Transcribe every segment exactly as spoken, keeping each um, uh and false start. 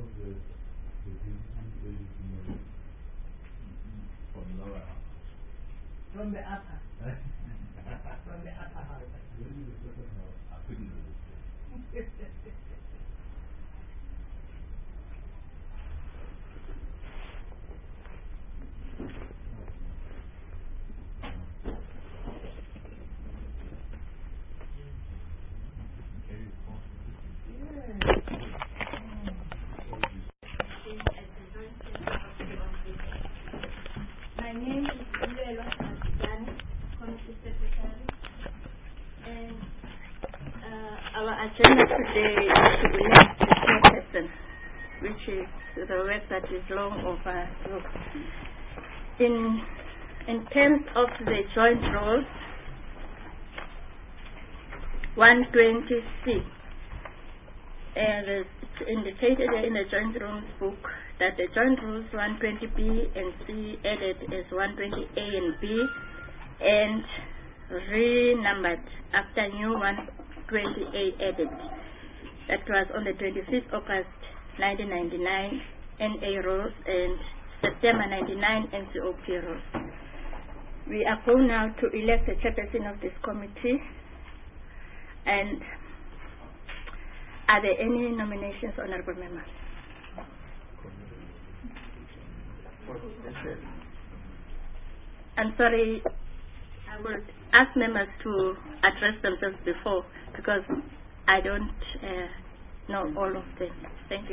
From the upper. From the upper house. My name is Ulelo Sanjani, Committee Secretary, and uh, our agenda today is to elect the chairperson, which is the work that is long overdue. In in terms of the joint rules, one twenty C, and it's indicated in the joint rules book that the joint rules one twenty B and C added as one twenty A and B and renumbered after new one twenty A added. That was on the twenty-fifth of August nineteen ninety-nine N A rules and September ninety-nine N C O P rules. We are going now to elect the chairperson of this committee. And are there any nominations, honorable members? I'm sorry, I will ask members to address themselves before because I don't uh, know all of them. Thank you.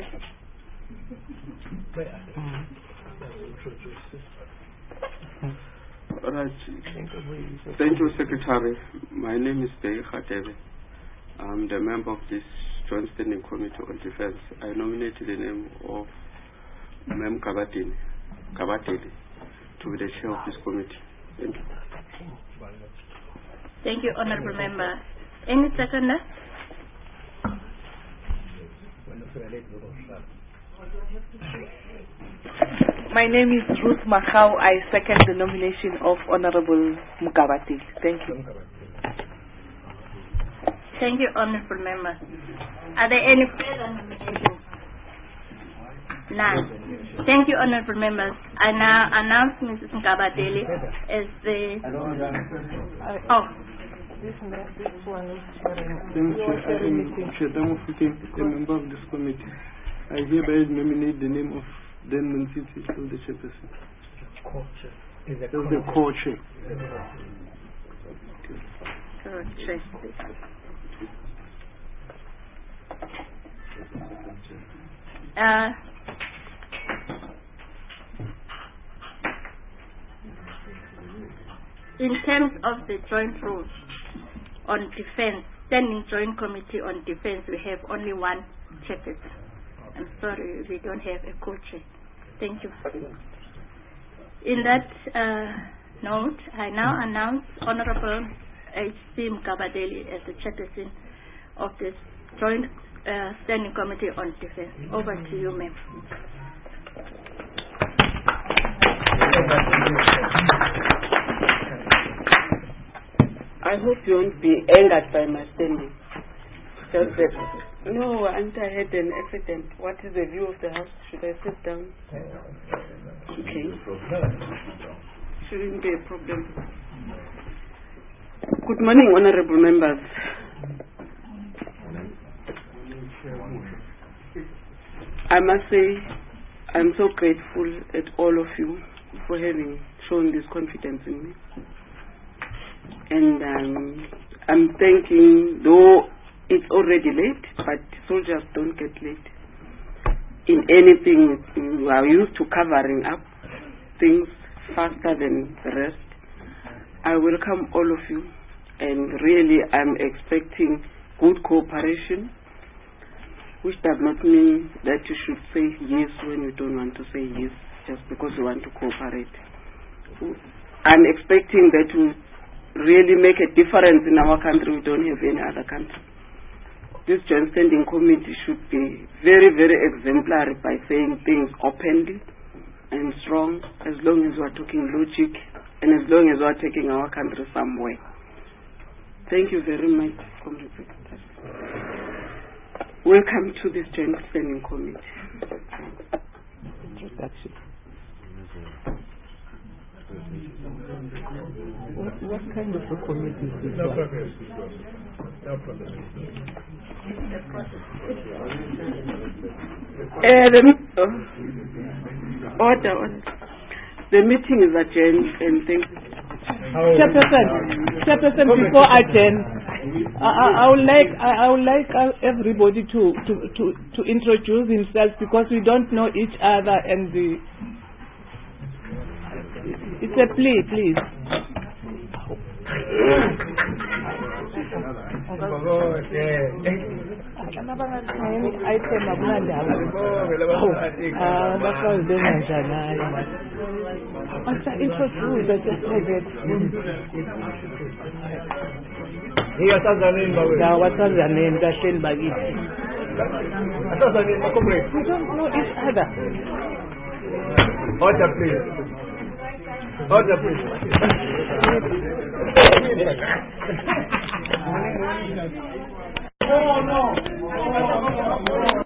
All right. Thank you, Secretary. My name is Dei Khatebe. I'm the member of this Joint Standing Committee on Defense. I nominate the name of Mem Kabatini. Kabatili to be the chair of this committee. Thank you. Thank you, honorable member. Any seconder? My name is Ruth Makau. I second the nomination of Honorable Mukabati. Thank you. Thank you, honorable member. Are there any further nominations? None. Thank you, honorable members. I now announce Missus Mkabateli as the... Uh, oh. This, this one is Thank you. I am Shetamu Fukim, a member of this committee. I hereby nominate the name of Dan Mansiti as the chairperson. As the co-chair. Co-chair. Uh, in terms of the joint rules on defense, standing joint committee on defense, we have only one chairperson. I'm sorry, we don't have a co-chair. Thank you. In that uh, note, I now announce Honorable H C Mkabadeli as the chairperson of this joint uh, standing committee on defense. Over to you, ma'am. I hope you won't be angered by my standing. Just that, no, and I had an accident. What is the view of the house? Should I sit down? Okay. Shouldn't be a problem. Good morning, honorable members. I must say, I'm so grateful at all of you for having shown this confidence in me. And um, I'm thanking, though it's already late, but soldiers don't get late. In anything, we are used to covering up things faster than the rest. I welcome all of you, and really I'm expecting good cooperation, which does not mean that you should say yes when you don't want to say yes, just because you want to cooperate. I'm expecting that we really make a difference in our country. We don't have any other country. This joint standing committee should be very, very exemplary by saying things openly and strong, as long as we are talking logic and as long as we are taking our country somewhere. Thank you very much, Comrade Secretary. welcome to this Joint Standing Committee. Introduction. What, what kind of a committee is this? No problem. No problem. Uh, the, uh, order, order. The meeting is adjourned, and thank you. Chairperson, Chairperson, before adjourn, I, I, I would like I, I would like everybody to, to, to, to introduce himself, because we don't know each other, and the it's a plea, please. What's your name? Dashin Bagiti. We don't know each other. Order, please. Order, please. Oh, no.